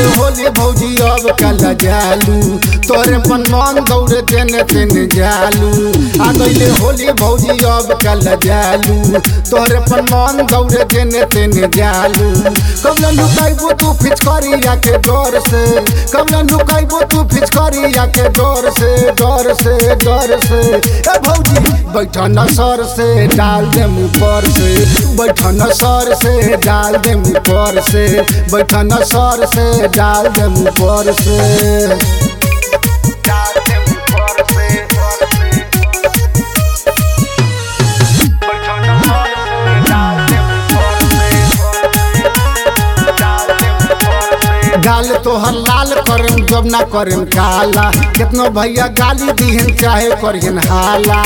गईले होली भौजी अब कल जालू तोरे पन मन दौड़े तेने तेने जालू आ गईले होली भौजी अब कल जालू तोरे पन मन दौड़े तेने तेने जालू कबला लुकाइबो तू फिचकारिया के डर से कबला लुकाइबो तू फिचकारिया के डर से डर से डर से ए भौजी बैठा न सर से डाल दे मुँह पर से बैठा न सर से डाल दे मुँह पर से बैठा न सर से डाल दे मुँह पर से गाल तोहर लाल करम जब ना करम काला कितनो भैया गाली दीहन चाहे करहन हाला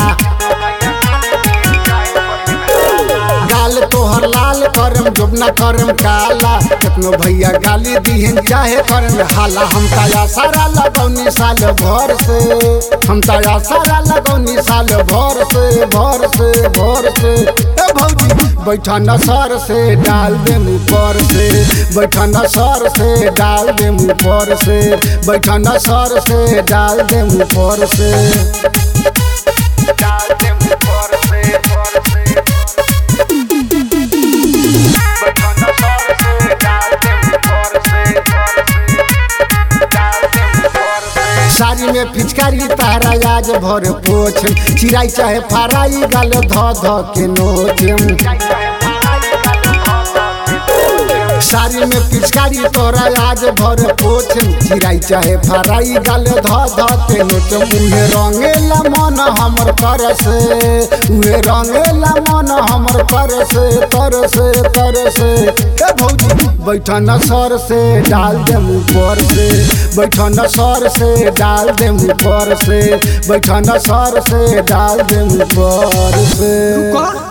गाल तोहर लाल करम जब ना करम काला कितनो भैया गाली दीहन चाहे करम हाला हम ताया सारा लगौनी साल भर से हम ताया सारा लगौनी साल भर से भर से भर से ए भौजी बैठा न सर से डाल दे मुँह पर से बैठा न सर से डाल दे मुँह पर से बैठा न सर से डाल दे मुँह पर से डाल दे मुँह पर से बैठा न सर से डाल दे मुँह पर से साड़ी में फिचकारी तारा आज भर पोछ चिराई चाहे फराई गाल ध ध के नोच साड़ी में पिचकारी तोरा आज भर पोछ चिराई चाहे फराई गाल ध ध के नोच उहे रंगेला मन हमर कर से उहे रंगेला मन हमर कर से तर से तर से ए भौजी बैठा न सर से डाल दे मुँह पर से बैठा न सर से डाल दे मुँह पर से बैठा न सर से डाल दे मुँह पर से।